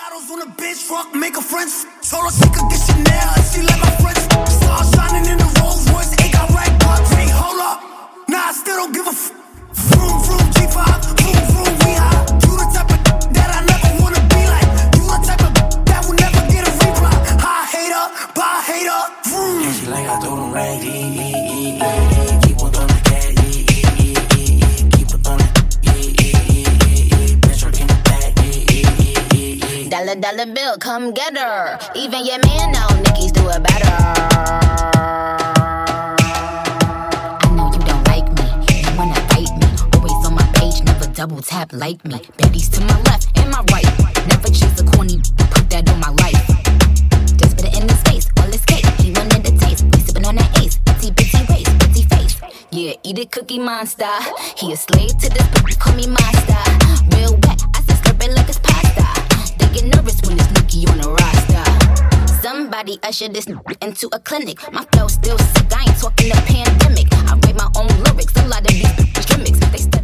Bottles on a bitch, fuck, make a friends. Told her she could get Chanel and she let my friends. Stars shining in the Rolls Royce, ain't got right bucks. Hey, hold up, nah, I still don't give a Vroom, vroom, G5, vroom, vroom, we high. You the type of that I never wanna be like. You the type of that will never get a reply. High hater, bye hater, vroom. Yeah, she like I throw them right, keep on throwing the cat, keep on throwing it, bitch, working the back, Dollar, dollar bill, come get her. Even your man know Nicki's do it better. I know you don't like me, you wanna fight me. Always on my page, never double tap like me. Baddies to my left and my right. Never chase a corny, put that on my life. Just put it in his face, all his cake. He wanted the taste, we sippin' on that ace. Bitty, bitty waist, bitty face. Yeah, eat it, Cookie Monster. He a slave to this, but call me monster. Real wet, I said slurp it like it's pasta. They get nervous when it's Nicki on the roster. Somebody usher this into a clinic. My flow still sick, I ain't talking the pandemic. I write my own lyrics, a lot of these gimmicks. They